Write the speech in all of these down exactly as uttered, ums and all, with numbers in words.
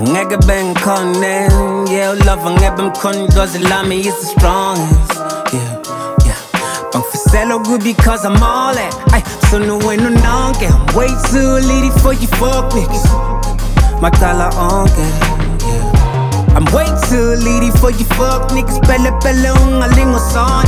Angeke bengikhone, yeah, love angeke bengikhone, cause lami is the strongest. Yeah, yeah. Bangifisela good because I'm all that. Ay, so no way no nonke. I'm way too litty for you fuck niggas. Macala onke, yeah. I'm way too litty for you fuck niggas. Pele pele ungalingo son.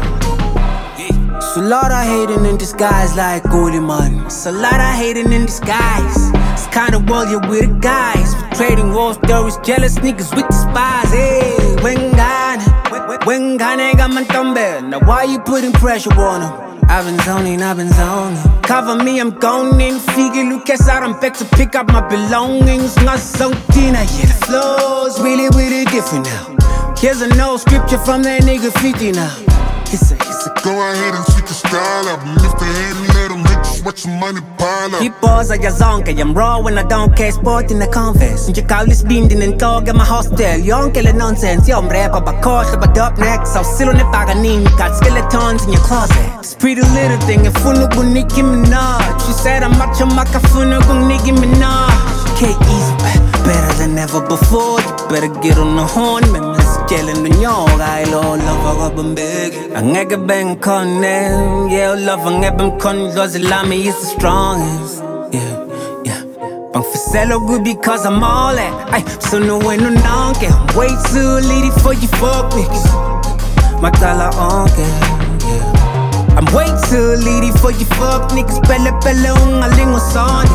It's a lot of hating in disguise like Goldie man. It's a lot of hating in disguise. It's kind of world you're with the guys. We're trading war stories, jealous niggas with the spies. Hey, Wengane, Wengane got my thumb. Now why you putting pressure on them? I've been zoning, I've been zoning. Cover me, I'm going in. Figure look as out, I'm back to pick up my belongings. Not so tina, yeah, the flow's really, really different now. Here's a no scripture from that nigga fifty now. It's a, it's a go ahead and switch the style up. Lift the head and let them hit you, watch some money pile up. People's are zonke, I'm raw when I don't care, sport in the confess. You call this binding and dog at my hostel. You don't kill nonsense, yo, I'm rap up a course, but up next. So sit on the baganin, you got skeletons in your closet. It's pretty little thing, and funu gun Nicki Minaj. She said I'm macho maka funu gun Nicki Minaj. Okay, easy, better than ever before. You better get on the horn, man. Jelling the young, I love love I'm big. Angeke bengikhone, yeah, love angeke bengikhone, cause lami is the strongest. Yeah, yeah. Bangifisela good because I'm all that. Ay, so no way no nonke. I'm way too litty for you fuck niggas. Macala onke, yeah. I'm way too litty for you fuck niggas. Pele pele ungalingo son.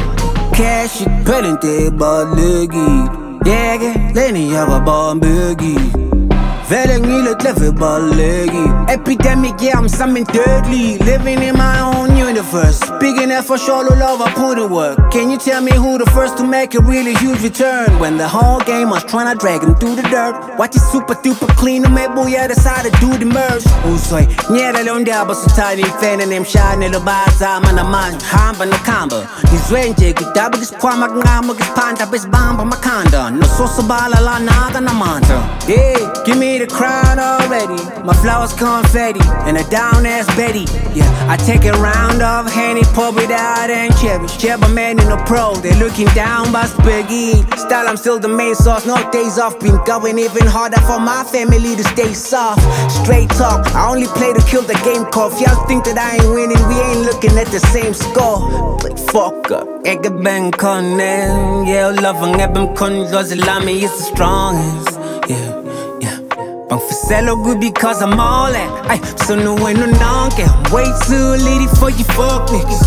Cash it pelente balegi. Yeah, Lenny have a bomb biggie. Vele ngile clever balegi. Epidemic, yeah, I'm something deadly. Living in my own universe. Big enough for sure, love, I put in work. Can you tell me who the first to make a really huge return? When the whole game was trying to drag him through the dirt. Watch it super duper clean, and maybe we decided to do the merge. Usoi, nyera londiaba sutani fan and them shine in the baza, man, a man, hamba no kamba. This range, kutaba this kwama ngama, this panda, this bamba makanda. No sosabala la naga namanta. Yeah, give me the crown already. My flowers confetti and a down ass Betty. Yeah, I take a round of Henny, pour it out and cherish. Chebba man in a pro, they looking down by Spaghetti. Style, I'm still the main source, no days off. Been going even harder for my family to stay soft. Straight talk, I only play to kill the game call. If y'all think that I ain't winning, we ain't looking at the same score. But fuck up. Ege bengikhone, yeah, love angeke bengikhone, cause lami is the strongest. Yeah. Bangifisela good because I'm all that. Ay, so no way no nonke. I'm way too litty for you fuck niggas.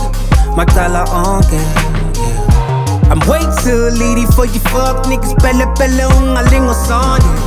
Macala onke, yeah. I'm way too litty for you fuck niggas. Pele pele ungalingo son.